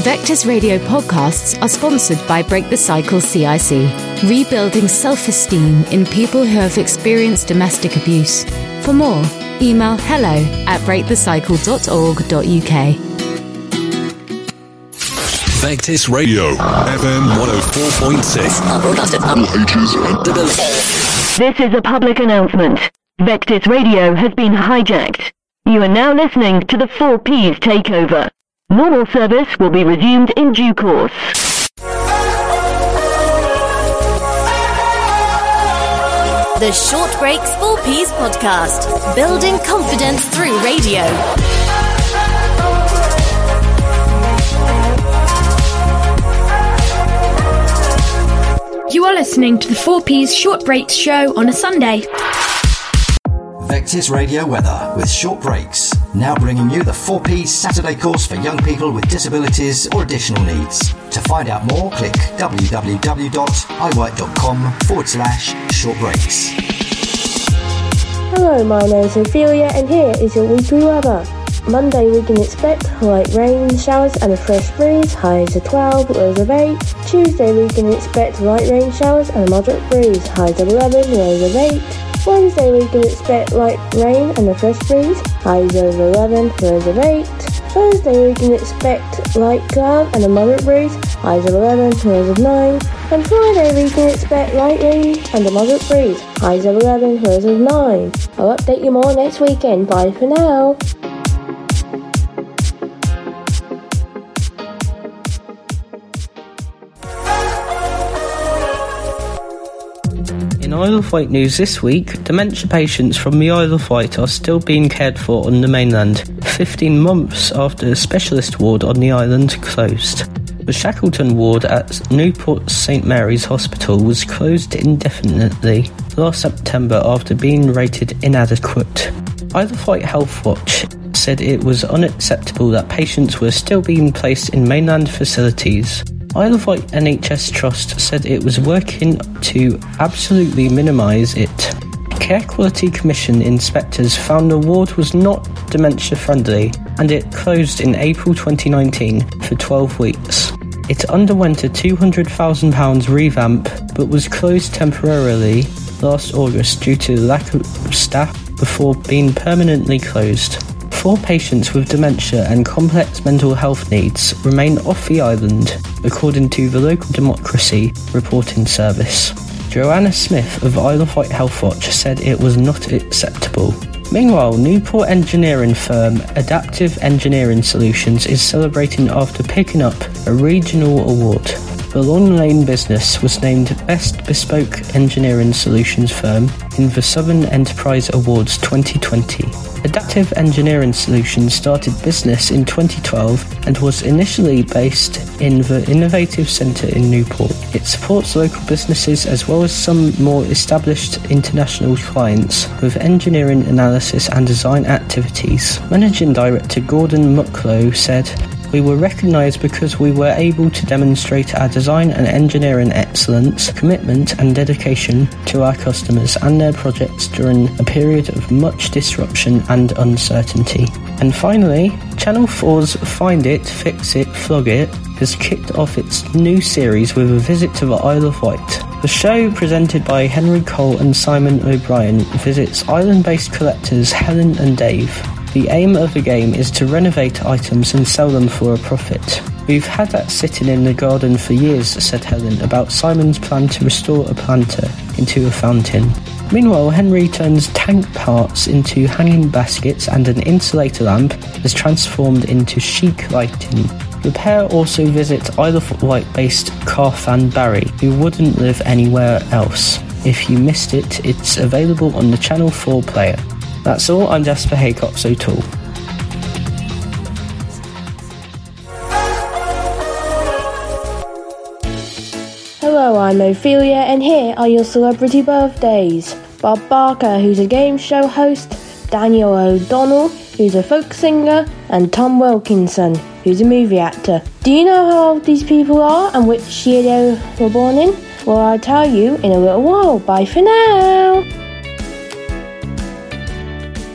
The Vectis Radio podcasts are sponsored by Break the Cycle CIC, rebuilding self-esteem in people who have experienced domestic abuse. For more, email hello@breakthecycle.org.uk. Vectis Radio, FM 104.6. This is a public announcement. Vectis Radio has been hijacked. You are now listening to the 4Ps takeover. Normal service will be resumed in due course. The Short Breaks 4Ps podcast, building confidence through radio. You are listening to the 4Ps Short Breaks show on a Sunday. Vectis Radio Weather with Short Breaks. Now bringing you the 4Ps Saturday course for young people with disabilities or additional needs. To find out more, click www.iwork.com/shortbreaks. Hello, my name is Ophelia and here is your weekly weather. Monday we can expect light rain, showers and a fresh breeze, highs of 12, lows of 8. Tuesday we can expect light rain, showers and a moderate breeze, highs of 11, lows of 8. Wednesday we can expect light rain and a fresh breeze, highs of 11, lows of 8. Thursday we can expect light cloud and a moderate breeze, highs of 11, lows of 9. And Friday we can expect light rain and a moderate breeze, highs of 11, lows of 9. I'll update you more next weekend. Bye for now. In Isle of Wight news this week, dementia patients from the Isle of Wight are still being cared for on the mainland, 15 months after a specialist ward on the island closed. The Shackleton ward at Newport St Mary's Hospital was closed indefinitely last September after being rated inadequate. Isle of Wight Health Watch said it was unacceptable that patients were still being placed in mainland facilities. Isle of Wight NHS Trust said it was working to absolutely minimise it. Care Quality Commission inspectors found the ward was not dementia friendly and it closed in April 2019 for 12 weeks. It underwent a £200,000 revamp but was closed temporarily last August due to lack of staff before being permanently closed. 4 patients with dementia and complex mental health needs remain off the island, according to the Local Democracy Reporting Service. Joanna Smith of Isle of Wight Health Watch said it was not acceptable. Meanwhile, Newport engineering firm Adaptive Engineering Solutions is celebrating after picking up a regional award. The Long Lane business was named Best Bespoke Engineering Solutions Firm in the Southern Enterprise Awards 2020. Adaptive Engineering Solutions started business in 2012 and was initially based in the Innovative Centre in Newport. It supports local businesses as well as some more established international clients with engineering analysis and design activities. Managing Director Gordon Mucklow said, "We were recognised because we were able to demonstrate our design and engineering excellence, commitment and dedication to our customers and their projects during a period of much disruption and uncertainty." And finally, Channel 4's Find It, Fix It, Flog It has kicked off its new series with a visit to the Isle of Wight. The show, presented by Henry Cole and Simon O'Brien, visits island-based collectors Helen and Dave. The aim of the game is to renovate items and sell them for a profit. "We've had that sitting in the garden for years," said Helen about Simon's plan to restore a planter into a fountain. Meanwhile, Henry turns tank parts into hanging baskets and an insulator lamp is transformed into chic lighting. The pair also visit Isle of Wight-based car fan Barry, who wouldn't live anywhere else. If you missed it, it's available on the Channel 4 player. That's all. I'm Jasper Haycox O'Toole. Hello, I'm Ophelia and here are your celebrity birthdays. Bob Barker, who's a game show host, Daniel O'Donnell, who's a folk singer, and Tom Wilkinson, who's a movie actor. Do you know how old these people are and which year they were born in? Well, I'll tell you in a little while. Bye for now.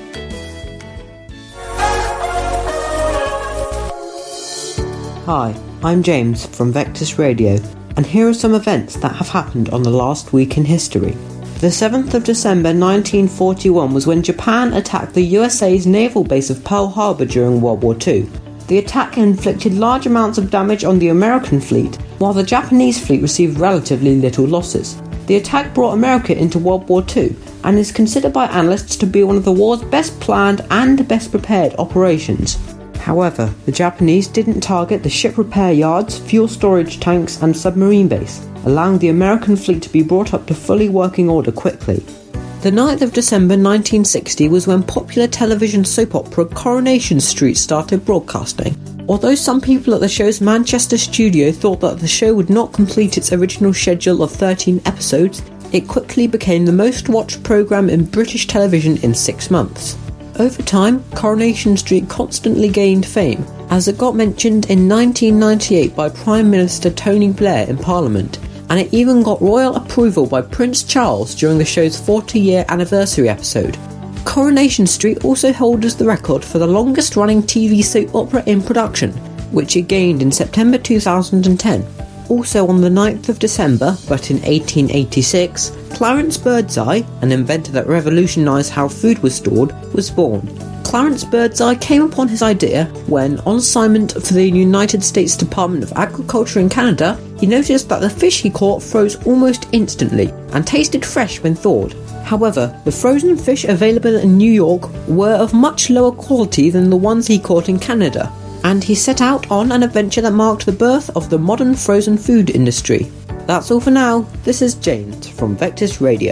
Hi, I'm James from Vectis Radio, and here are some events that have happened on the last week in history. The 7th of December 1941 was when Japan attacked the USA's naval base of Pearl Harbor during World War II. The attack inflicted large amounts of damage on the American fleet, while the Japanese fleet received relatively little losses. The attack brought America into World War II and is considered by analysts to be one of the war's best planned and best prepared operations. However, the Japanese didn't target the ship repair yards, fuel storage tanks and submarine base, allowing the American fleet to be brought up to fully working order quickly. The 9th of December 1960 was when popular television soap opera Coronation Street started broadcasting. Although some people at the show's Manchester studio thought that the show would not complete its original schedule of 13 episodes, it quickly became the most watched programme in British television in 6 months. Over time, Coronation Street constantly gained fame, as it got mentioned in 1998 by Prime Minister Tony Blair in Parliament, and it even got royal approval by Prince Charles during the show's 40-year anniversary episode. Coronation Street also holds the record for the longest-running TV soap opera in production, which it gained in September 2010. Also on the 9th of December, but in 1886, Clarence Birdseye, an inventor that revolutionised how food was stored, was born. Clarence Birdseye came upon his idea when, on assignment for the United States Department of Agriculture in Canada, he noticed that the fish he caught froze almost instantly and tasted fresh when thawed. However, the frozen fish available in New York were of much lower quality than the ones he caught in Canada, and he set out on an adventure that marked the birth of the modern frozen food industry. That's all for now. This is James from Vectis Radio.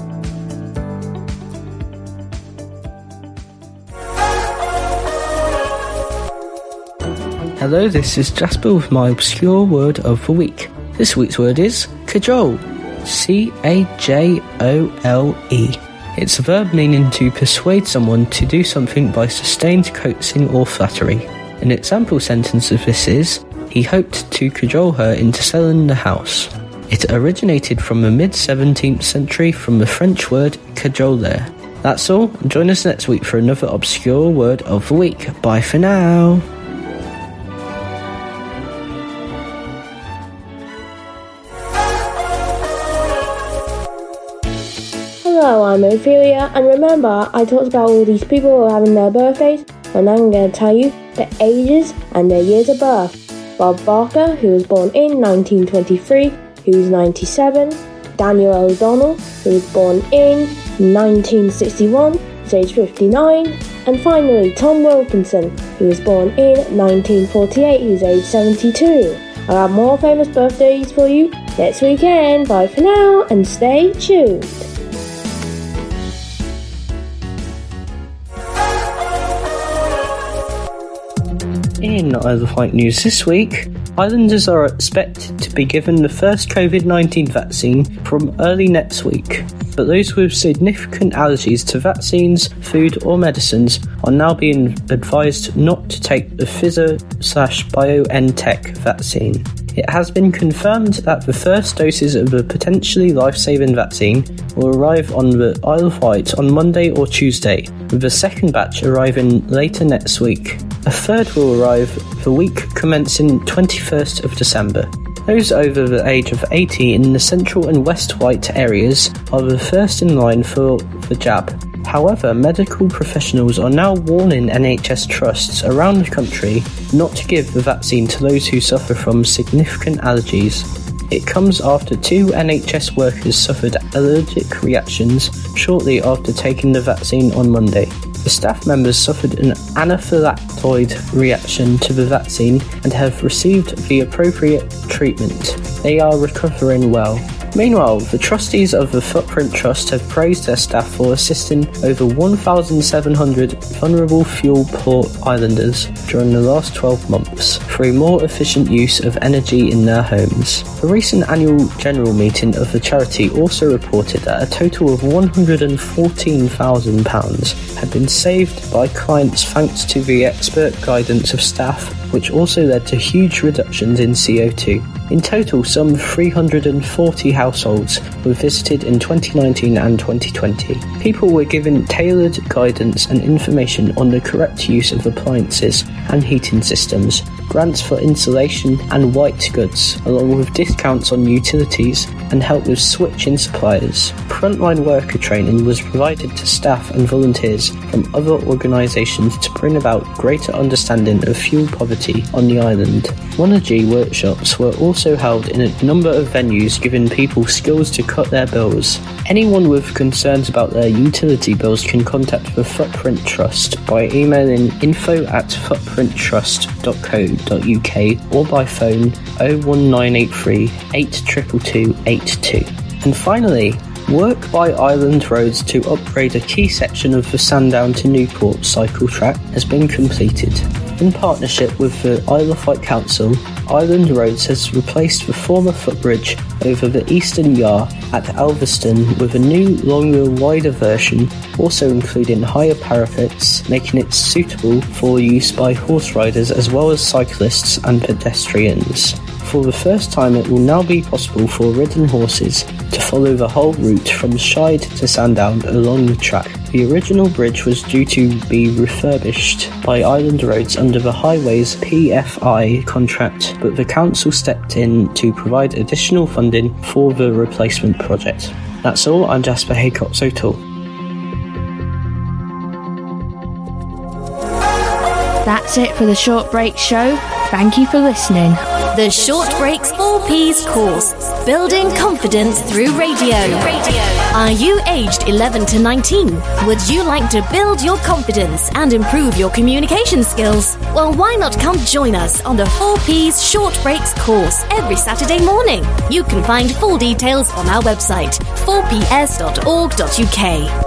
Hello, this is Jasper with my obscure word of the week. This week's word is cajole. C-A-J-O-L-E. It's a verb meaning to persuade someone to do something by sustained coaxing or flattery. An example sentence of this is, he hoped to cajole her into selling the house. It originated from the mid-17th century from the French word cajoler. That's all. Join us next week for another obscure word of the week. Bye for now. Hello, I'm Ophelia, and remember I talked about all these people who are having their birthdays, and I'm going to tell you their ages and their years of birth. Bob Barker, who was born in 1923, who's 97. Daniel O'Donnell, who was born in 1961, who's age 59. And finally, Tom Wilkinson, who was born in 1948, who's age 72. I'll have more famous birthdays for you next weekend. Bye for now, and stay tuned. In Isle of Wight news this week, islanders are expected to be given the first COVID-19 vaccine from early next week, but those with significant allergies to vaccines, food or medicines are now being advised not to take the Pfizer/BioNTech vaccine. It has been confirmed that the first doses of a potentially life-saving vaccine will arrive on the Isle of Wight on Monday or Tuesday, with the second batch arriving later next week. A third will arrive the week commencing 21st of December. Those over the age of 80 in the Central and West Wight areas are the first in line for the jab. However, medical professionals are now warning NHS trusts around the country not to give the vaccine to those who suffer from significant allergies. It comes after 2 NHS workers suffered allergic reactions shortly after taking the vaccine on Monday. The staff members suffered an anaphylactoid reaction to the vaccine and have received the appropriate treatment. They are recovering well. Meanwhile, the trustees of the Footprint Trust have praised their staff for assisting over 1,700 vulnerable fuel-poor islanders during the last 12 months through more efficient use of energy in their homes. The recent annual general meeting of the charity also reported that a total of £114,000 had been saved by clients thanks to the expert guidance of staff, which also led to huge reductions in CO2. In total, some 340 households were visited in 2019 and 2020. People were given tailored guidance and information on the correct use of appliances and heating systems, grants for insulation and white goods, along with discounts on utilities and help with switching suppliers. Frontline worker training was provided to staff and volunteers from other organisations to bring about greater understanding of fuel poverty on the island. Monergy workshops were also held in a number of venues, giving people skills to cut their bills. Anyone with concerns about their utility bills can contact the Footprint Trust by emailing info@footprinttrust.co.uk or by phone 01983 822 82. And finally, work by Island Roads to upgrade a key section of the Sandown to Newport cycle track has been completed. In partnership with the Isle of Wight Council, Island Roads has replaced the former footbridge over the Eastern Yar at Alveston with a new, longer, wider version, also including higher parapets, making it suitable for use by horse riders as well as cyclists and pedestrians. For the first time, it will now be possible for ridden horses to follow the whole route from Shide to Sandown along the track. The original bridge was due to be refurbished by Island Roads under the Highways PFI contract, but the council stepped in to provide additional funding for the replacement project. That's all, I'm Jasper Haycox-O'Toole. That's it for the Short Break Show. Thank you for listening. The Short Breaks 4Ps course, Building Confidence Through Radio. Are you aged 11 to 19? Would you like to build your confidence and improve your communication skills? Well, why not come join us on the 4Ps Short Breaks course every Saturday morning? You can find full details on our website, 4ps.org.uk.